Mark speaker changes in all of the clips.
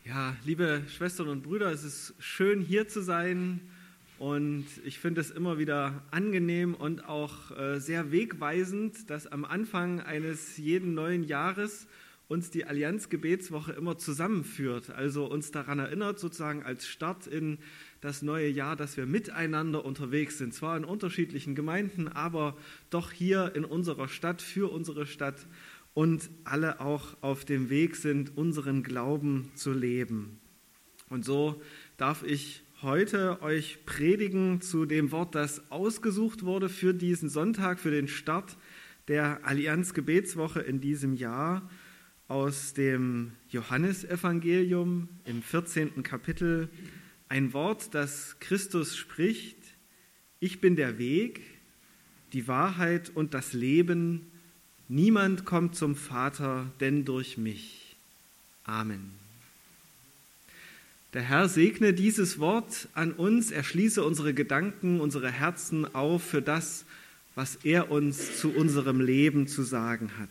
Speaker 1: Ja, liebe Schwestern und Brüder, es ist schön hier zu sein und ich finde es immer wieder angenehm und auch sehr wegweisend, dass am Anfang eines jeden neuen Jahres uns die Allianz-Gebetswoche immer zusammenführt, also uns daran erinnert, sozusagen als Start in das neue Jahr, dass wir miteinander unterwegs sind, zwar in unterschiedlichen Gemeinden, aber doch hier in unserer Stadt, für unsere Stadt, und alle auch auf dem Weg sind, unseren Glauben zu leben. Und so darf ich heute euch predigen zu dem Wort, das ausgesucht wurde für diesen Sonntag, für den Start der Allianz-Gebetswoche in diesem Jahr, aus dem Johannesevangelium im 14. Kapitel. Ein Wort, das Christus spricht: Ich bin der Weg, die Wahrheit und das Leben. Niemand kommt zum Vater, denn durch mich. Amen. Der Herr segne dieses Wort an uns, er schließe unsere Gedanken, unsere Herzen auf für das, was er uns zu unserem Leben zu sagen hat.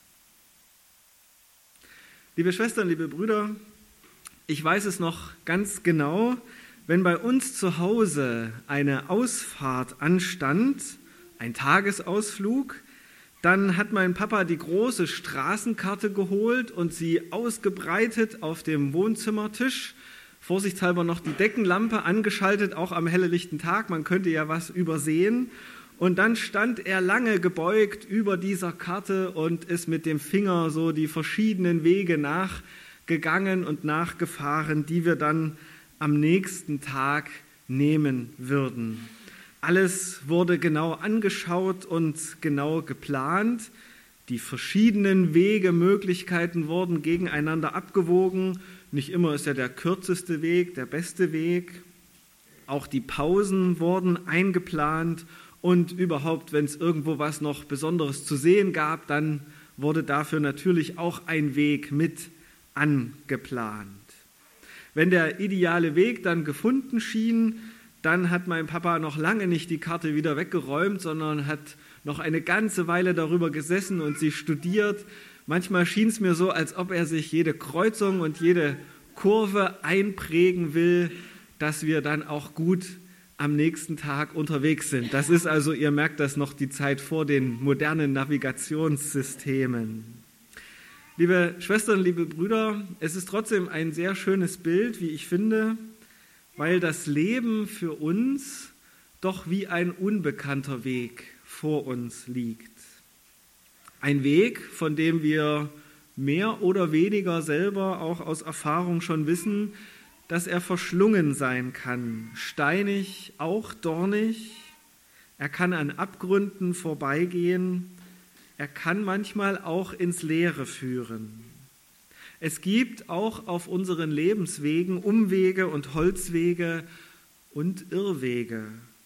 Speaker 1: Liebe Schwestern, liebe Brüder, ich weiß es noch ganz genau, wenn bei uns zu Hause eine Ausfahrt anstand, ein Tagesausflug, dann hat mein Papa die große Straßenkarte geholt und sie ausgebreitet auf dem Wohnzimmertisch, vorsichtshalber noch die Deckenlampe angeschaltet, auch am helllichten Tag, man könnte ja was übersehen. Und dann stand er lange gebeugt über dieser Karte und ist mit dem Finger so die verschiedenen Wege nachgegangen und nachgefahren, die wir dann am nächsten Tag nehmen würden. Alles wurde genau angeschaut und genau geplant. Die verschiedenen Wege, Möglichkeiten wurden gegeneinander abgewogen. Nicht immer ist ja der kürzeste Weg der beste Weg. Auch die Pausen wurden eingeplant und überhaupt, wenn es irgendwo was noch Besonderes zu sehen gab, dann wurde dafür natürlich auch ein Weg mit angeplant. Wenn der ideale Weg dann gefunden schien, dann hat mein Papa noch lange nicht die Karte wieder weggeräumt, sondern hat noch eine ganze Weile darüber gesessen und sie studiert. Manchmal schien es mir so, als ob er sich jede Kreuzung und jede Kurve einprägen will, dass wir dann auch gut am nächsten Tag unterwegs sind. Das ist also, ihr merkt das, noch die Zeit vor den modernen Navigationssystemen. Liebe Schwestern, liebe Brüder, es ist trotzdem ein sehr schönes Bild, wie ich finde, weil das Leben für uns doch wie ein unbekannter Weg vor uns liegt. Ein Weg, von dem wir mehr oder weniger selber auch aus Erfahrung schon wissen, dass er verschlungen sein kann, steinig, auch dornig. Er kann an Abgründen vorbeigehen, er kann manchmal auch ins Leere führen. Es gibt auch auf unseren Lebenswegen Umwege und Holzwege und Irrwege.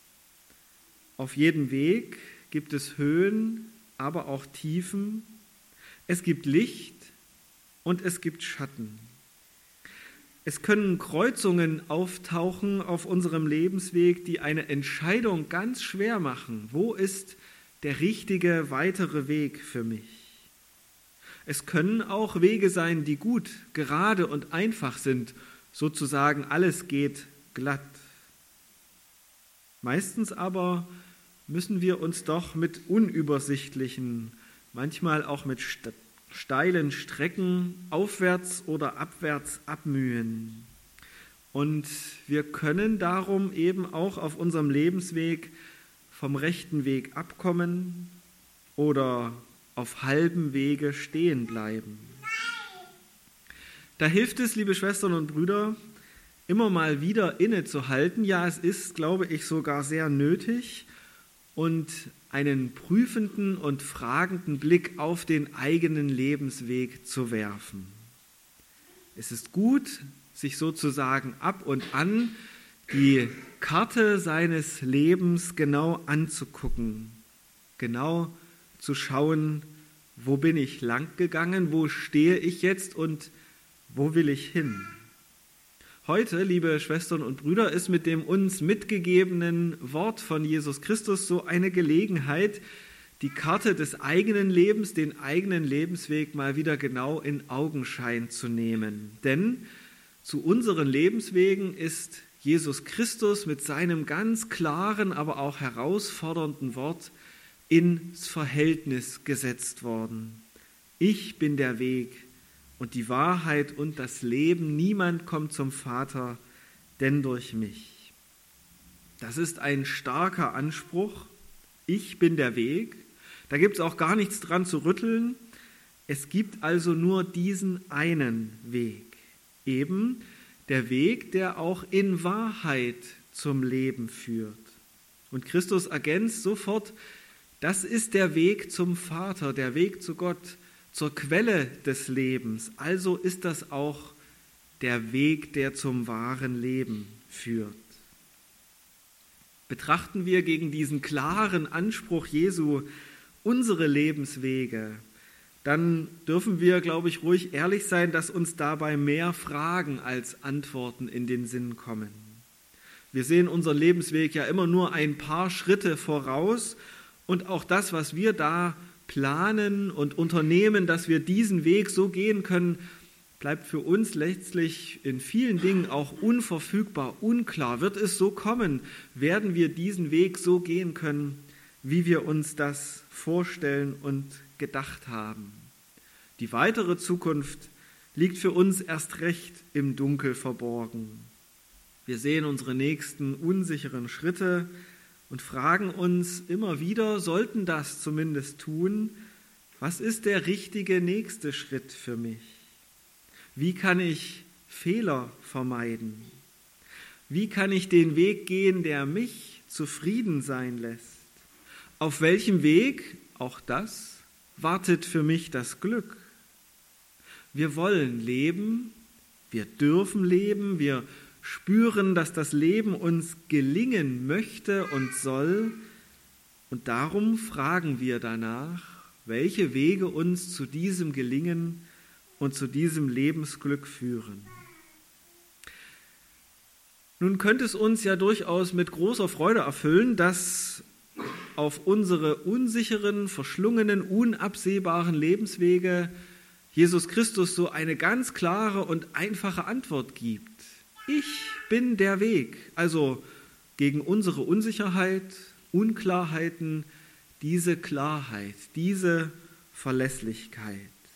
Speaker 1: Auf jedem Weg gibt es Höhen, aber auch Tiefen. Es gibt Licht und es gibt Schatten. Es können Kreuzungen auftauchen auf unserem Lebensweg, die eine Entscheidung ganz schwer machen. Wo ist der richtige weitere Weg für mich? Es können auch Wege sein, die gut, gerade und einfach sind, sozusagen alles geht glatt. Meistens aber müssen wir uns doch mit unübersichtlichen, manchmal auch mit steilen Strecken aufwärts oder abwärts abmühen. Und wir können darum eben auch auf unserem Lebensweg vom rechten Weg abkommen oder auf halbem Wege stehen bleiben. Da hilft es, liebe Schwestern und Brüder, immer mal wieder innezuhalten. Ja, es ist, glaube ich, sogar sehr nötig und einen prüfenden und fragenden Blick auf den eigenen Lebensweg zu werfen. Es ist gut, sich sozusagen ab und an die Karte seines Lebens genau anzugucken, genau zu schauen, wo bin ich lang gegangen, wo stehe ich jetzt und wo will ich hin? Heute, liebe Schwestern und Brüder, ist mit dem uns mitgegebenen Wort von Jesus Christus so eine Gelegenheit, die Karte des eigenen Lebens, den eigenen Lebensweg mal wieder genau in Augenschein zu nehmen. Denn Zu unseren Lebenswegen ist Jesus Christus mit seinem ganz klaren, aber auch herausfordernden Wort ins Verhältnis gesetzt worden. Ich bin der Weg und die Wahrheit und das Leben. Niemand kommt zum Vater, denn durch mich. Das ist ein starker Anspruch. Ich bin der Weg. Da gibt es auch gar nichts dran zu rütteln. Es gibt also nur diesen einen Weg. Eben der Weg, der auch in Wahrheit zum Leben führt. Und Christus ergänzt sofort, das ist der Weg zum Vater, der Weg zu Gott, zur Quelle des Lebens. Also ist das auch der Weg, der zum wahren Leben führt. Betrachten wir gegen diesen klaren Anspruch Jesu unsere Lebenswege, dann dürfen wir, glaube ich, ruhig ehrlich sein, dass uns dabei mehr Fragen als Antworten in den Sinn kommen. Wir sehen unseren Lebensweg ja immer nur ein paar Schritte voraus und auch das, was wir da planen und unternehmen, dass wir diesen Weg so gehen können, bleibt für uns letztlich in vielen Dingen auch unverfügbar, unklar. Wird es so kommen? Werden wir diesen Weg so gehen können, wie wir uns das vorstellen und gedacht haben? Die weitere Zukunft liegt für uns erst recht im Dunkel verborgen. Wir sehen unsere nächsten unsicheren Schritte und fragen uns immer wieder, sollten das zumindest tun, was ist der richtige nächste Schritt für mich? Wie kann ich Fehler vermeiden? Wie kann ich den Weg gehen, der mich zufrieden sein lässt? Auf welchem Weg, auch das, wartet für mich das Glück? Wir wollen leben, wir dürfen leben, wir spüren, dass das Leben uns gelingen möchte und soll. Und darum fragen wir danach, welche Wege uns zu diesem Gelingen und zu diesem Lebensglück führen. Nun könnte es uns ja durchaus mit großer Freude erfüllen, dass auf unsere unsicheren, verschlungenen, unabsehbaren Lebenswege Jesus Christus so eine ganz klare und einfache Antwort gibt. Ich bin der Weg, also gegen unsere Unsicherheit, Unklarheiten, diese Klarheit, diese Verlässlichkeit.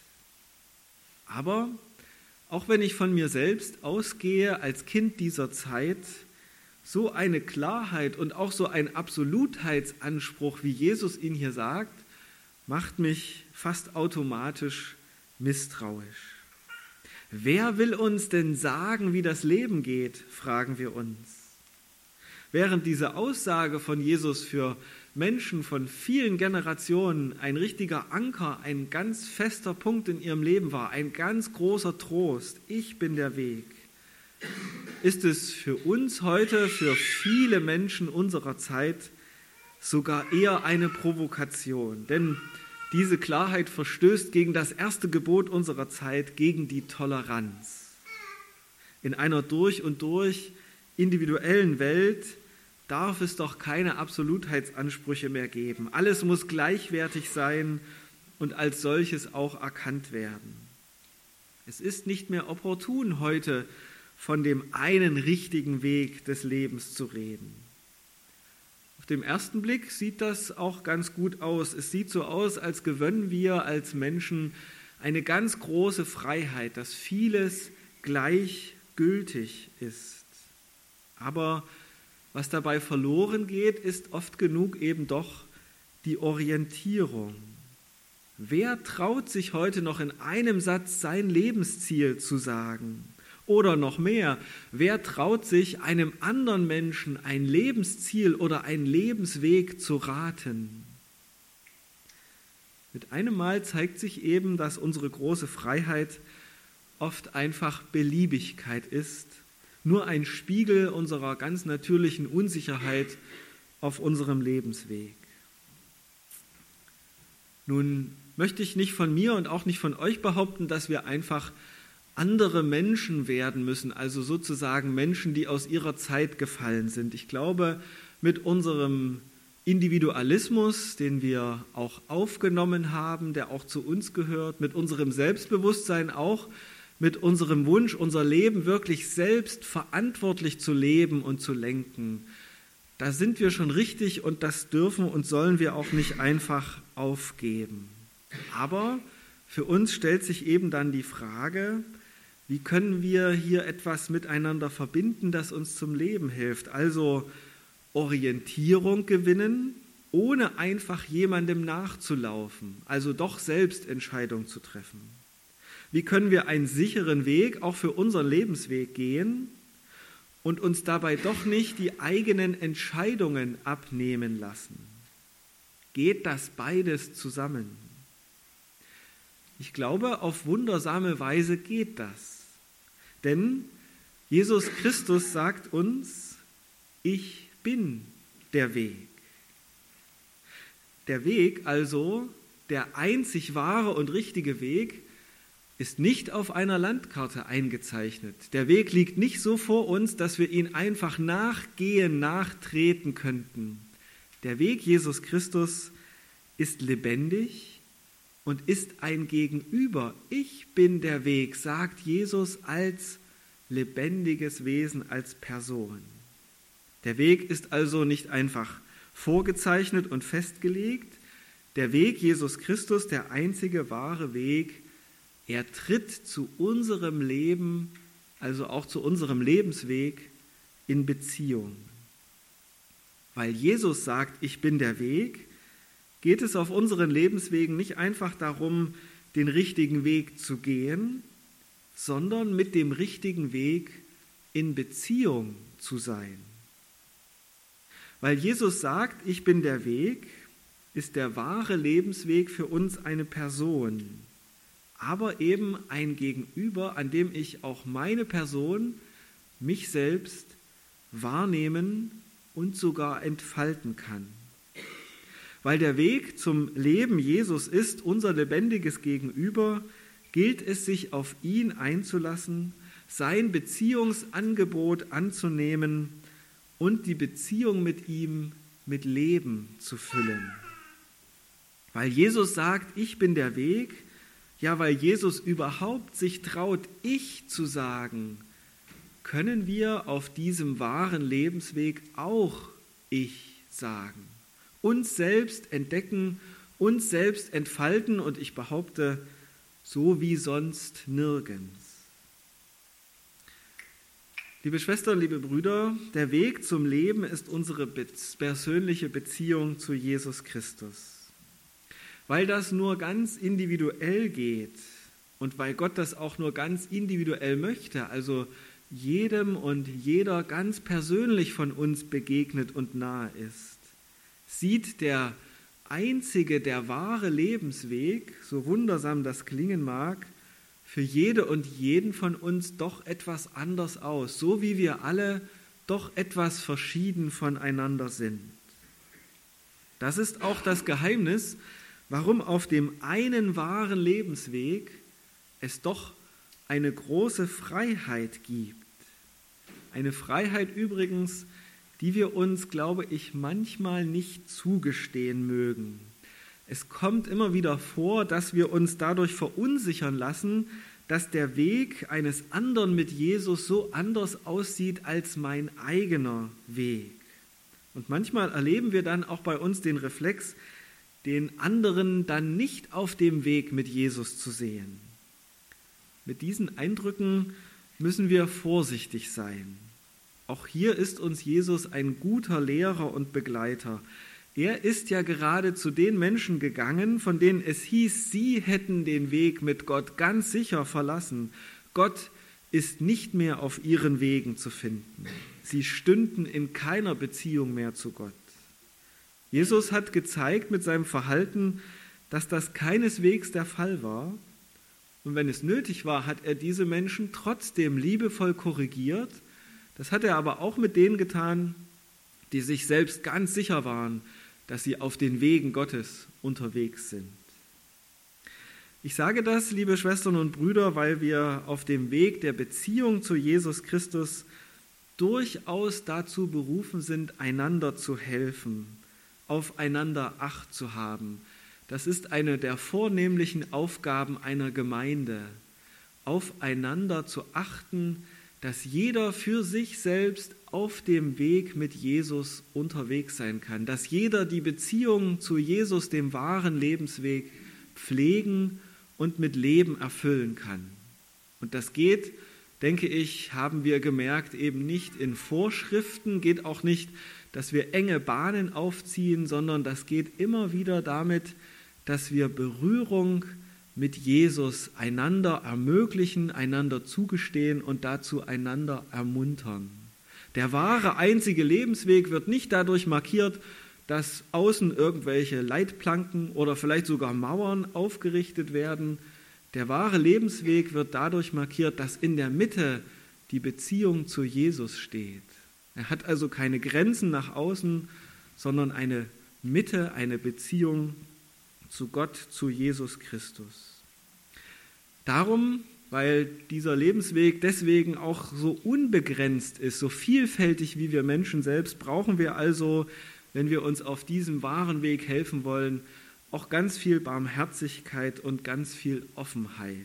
Speaker 1: Aber auch wenn ich von mir selbst ausgehe als Kind dieser Zeit, so eine Klarheit und auch so ein Absolutheitsanspruch, wie Jesus ihn hier sagt, macht mich fast automatisch misstrauisch. Wer will uns denn sagen, wie das Leben geht, fragen wir uns. Während diese Aussage von Jesus für Menschen von vielen Generationen ein richtiger Anker, ein ganz fester Punkt in ihrem Leben war, ein ganz großer Trost, ich bin der Weg, ist es für uns heute, für viele Menschen unserer Zeit sogar eher eine Provokation. Denn diese Klarheit verstößt gegen das erste Gebot unserer Zeit, gegen die Toleranz. In einer durch und durch individuellen Welt darf es doch keine Absolutheitsansprüche mehr geben. Alles muss gleichwertig sein und als solches auch erkannt werden. Es ist nicht mehr opportun, heute von dem einen richtigen Weg des Lebens zu reden. Auf den ersten Blick sieht das auch ganz gut aus. Es sieht so aus, als gewönnen wir als Menschen eine ganz große Freiheit, dass vieles gleichgültig ist. Aber was dabei verloren geht, ist oft genug eben doch die Orientierung. Wer traut sich heute noch in einem Satz sein Lebensziel zu sagen? Oder noch mehr, wer traut sich einem anderen Menschen ein Lebensziel oder einen Lebensweg zu raten? Mit einem Mal zeigt sich eben, dass unsere große Freiheit oft einfach Beliebigkeit ist, nur ein Spiegel unserer ganz natürlichen Unsicherheit auf unserem Lebensweg. Nun möchte ich nicht von mir und auch nicht von euch behaupten, dass wir einfach andere Menschen werden müssen, also sozusagen Menschen, die aus ihrer Zeit gefallen sind. Ich glaube, mit unserem Individualismus, den wir auch aufgenommen haben, der auch zu uns gehört, mit unserem Selbstbewusstsein auch, mit unserem Wunsch, unser Leben wirklich selbst verantwortlich zu leben und zu lenken, da sind wir schon richtig und das dürfen und sollen wir auch nicht einfach aufgeben. Aber für uns stellt sich eben dann die Frage, wie können wir hier etwas miteinander verbinden, das uns zum Leben hilft? Also Orientierung gewinnen, ohne einfach jemandem nachzulaufen, also doch selbst Entscheidungen zu treffen. Wie können wir einen sicheren Weg auch für unseren Lebensweg gehen und uns dabei doch nicht die eigenen Entscheidungen abnehmen lassen? Geht das beides zusammen? Ich glaube, auf wundersame Weise geht das. Denn Jesus Christus sagt uns, ich bin der Weg. Der Weg also, der einzig wahre und richtige Weg, ist nicht auf einer Landkarte eingezeichnet. Der Weg liegt nicht so vor uns, dass wir ihn einfach nachgehen, nachtreten könnten. Der Weg Jesus Christus ist lebendig und ist ein Gegenüber. Ich bin der Weg, sagt Jesus als lebendiges Wesen, als Person. Der Weg ist also nicht einfach vorgezeichnet und festgelegt. Der Weg Jesus Christus, der einzige wahre Weg, er tritt zu unserem Leben, also auch zu unserem Lebensweg in Beziehung. Weil Jesus sagt, ich bin der Weg, geht es auf unseren Lebenswegen nicht einfach darum, den richtigen Weg zu gehen, sondern mit dem richtigen Weg in Beziehung zu sein. Weil Jesus sagt, ich bin der Weg, ist der wahre Lebensweg für uns eine Person, aber eben ein Gegenüber, an dem ich auch meine Person, mich selbst wahrnehmen und sogar entfalten kann. Weil der Weg zum Leben Jesus ist, unser lebendiges Gegenüber, gilt es, sich auf ihn einzulassen, sein Beziehungsangebot anzunehmen und die Beziehung mit ihm mit Leben zu füllen. Weil Jesus sagt, ich bin der Weg, ja, weil Jesus überhaupt sich traut, ich zu sagen, können wir auf diesem wahren Lebensweg auch ich sagen. Uns selbst entdecken, uns selbst entfalten und ich behaupte, so wie sonst nirgends. Liebe Schwestern, liebe Brüder, der Weg zum Leben ist unsere persönliche Beziehung zu Jesus Christus. Weil das nur ganz individuell geht und weil Gott das auch nur ganz individuell möchte, also jedem und jeder ganz persönlich von uns begegnet und nahe ist, sieht der einzige, der wahre Lebensweg, so wundersam das klingen mag, für jede und jeden von uns doch etwas anders aus, so wie wir alle doch etwas verschieden voneinander sind. Das ist auch das Geheimnis, warum auf dem einen wahren Lebensweg es doch eine große Freiheit gibt. Eine Freiheit übrigens, die wir uns, glaube ich, manchmal nicht zugestehen mögen. Es kommt immer wieder vor, dass wir uns dadurch verunsichern lassen, dass der Weg eines anderen mit Jesus so anders aussieht als mein eigener Weg. Und manchmal erleben wir dann auch bei uns den Reflex, den anderen dann nicht auf dem Weg mit Jesus zu sehen. Mit diesen Eindrücken müssen wir vorsichtig sein. Auch hier ist uns Jesus ein guter Lehrer und Begleiter. Er ist ja gerade zu den Menschen gegangen, von denen es hieß, sie hätten den Weg mit Gott ganz sicher verlassen. Gott ist nicht mehr auf ihren Wegen zu finden. Sie stünden in keiner Beziehung mehr zu Gott. Jesus hat gezeigt mit seinem Verhalten, dass das keineswegs der Fall war. Und wenn es nötig war, hat er diese Menschen trotzdem liebevoll korrigiert. Das hat er aber auch mit denen getan, die sich selbst ganz sicher waren, dass sie auf den Wegen Gottes unterwegs sind. Ich sage das, liebe Schwestern und Brüder, weil wir auf dem Weg der Beziehung zu Jesus Christus durchaus dazu berufen sind, einander zu helfen, aufeinander Acht zu haben. Das ist eine der vornehmlichen Aufgaben einer Gemeinde. aufeinander zu achten, dass jeder für sich selbst auf dem Weg mit Jesus unterwegs sein kann, dass jeder die Beziehung zu Jesus, dem wahren Lebensweg, pflegen und mit Leben erfüllen kann. Und das geht, denke ich, haben wir gemerkt, eben nicht in Vorschriften, geht auch nicht, dass wir enge Bahnen aufziehen, sondern das geht immer wieder damit, dass wir Berührung mit Jesus einander ermöglichen, einander zugestehen und dazu einander ermuntern. Der wahre, einzige Lebensweg wird nicht dadurch markiert, dass außen irgendwelche Leitplanken oder vielleicht sogar Mauern aufgerichtet werden. Der wahre Lebensweg wird dadurch markiert, dass in der Mitte die Beziehung zu Jesus steht. Er hat also keine Grenzen nach außen, sondern eine Mitte, eine Beziehung zu Gott, zu Jesus Christus. Darum, weil dieser Lebensweg deswegen auch so unbegrenzt ist, so vielfältig wie wir Menschen selbst, brauchen wir also, wenn wir uns auf diesem wahren Weg helfen wollen, auch ganz viel Barmherzigkeit und ganz viel Offenheit.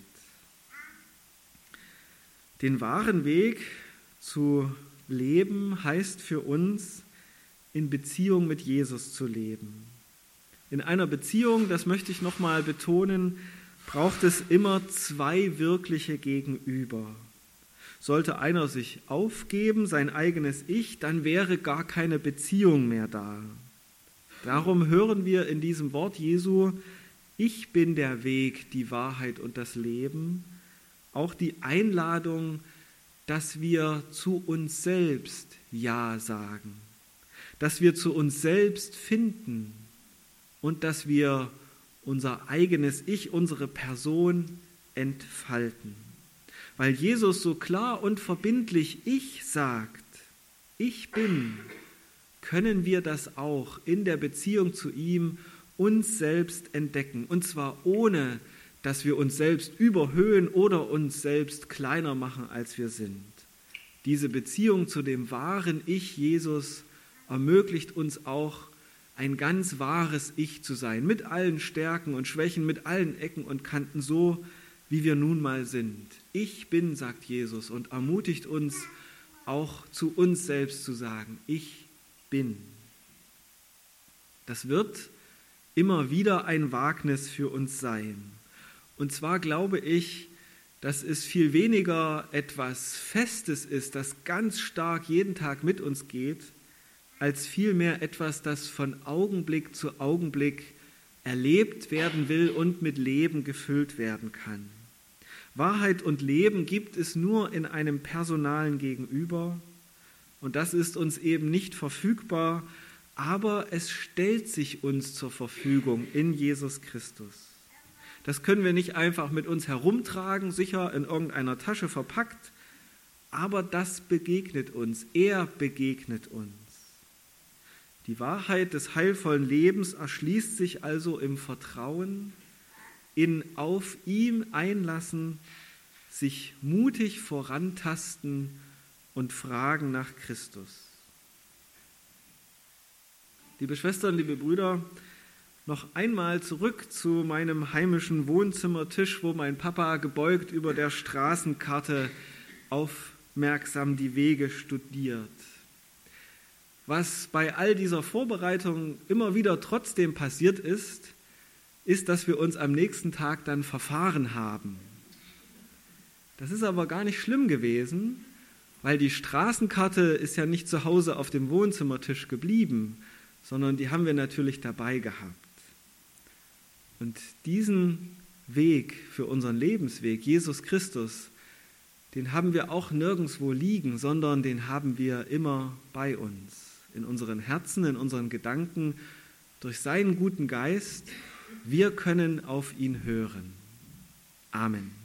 Speaker 1: Den wahren Weg zu leben heißt für uns, in Beziehung mit Jesus zu leben. In einer Beziehung, das möchte ich nochmal betonen, braucht es immer zwei wirkliche Gegenüber. Sollte einer sich aufgeben, sein eigenes Ich, dann wäre gar keine Beziehung mehr da. Darum hören wir in diesem Wort Jesu, ich bin der Weg, die Wahrheit und das Leben, auch die Einladung, dass wir zu uns selbst Ja sagen, dass wir zu uns selbst finden und dass wir unser eigenes Ich, unsere Person entfalten. Weil Jesus so klar und verbindlich Ich sagt, ich bin, können wir das auch in der Beziehung zu ihm uns selbst entdecken. Und zwar ohne, dass wir uns selbst überhöhen oder uns selbst kleiner machen, als wir sind. Diese Beziehung zu dem wahren Ich, Jesus, ermöglicht uns auch, ein ganz wahres Ich zu sein, mit allen Stärken und Schwächen, mit allen Ecken und Kanten, so wie wir nun mal sind. Ich bin, sagt Jesus, und ermutigt uns auch zu uns selbst zu sagen, ich bin. Das wird immer wieder ein Wagnis für uns sein. Und zwar glaube ich, dass es viel weniger etwas Festes ist, das ganz stark jeden Tag mit uns geht, als vielmehr etwas, das von Augenblick zu Augenblick erlebt werden will und mit Leben gefüllt werden kann. Wahrheit und Leben gibt es nur in einem personalen Gegenüber und das ist uns eben nicht verfügbar, aber es stellt sich uns zur Verfügung in Jesus Christus. Das können wir nicht einfach mit uns herumtragen, sicher in irgendeiner Tasche verpackt, aber das begegnet uns, er begegnet uns. Die Wahrheit des heilvollen Lebens erschließt sich also im Vertrauen, in auf ihm einlassen, sich mutig vorantasten und fragen nach Christus. Liebe Schwestern, liebe Brüder, noch einmal zurück zu meinem heimischen Wohnzimmertisch, wo mein Papa gebeugt über der Straßenkarte aufmerksam die Wege studiert. Was bei all dieser Vorbereitung immer wieder trotzdem passiert ist, dass wir uns am nächsten Tag dann verfahren haben. Das ist aber gar nicht schlimm gewesen, weil die Straßenkarte ist ja nicht zu Hause auf dem Wohnzimmertisch geblieben, sondern die haben wir natürlich dabei gehabt. Und diesen Weg für unseren Lebensweg, Jesus Christus, den haben wir auch nirgendwo liegen, sondern den haben wir immer bei uns, in unseren Herzen, in unseren Gedanken, durch seinen guten Geist. Wir können auf ihn hören. Amen.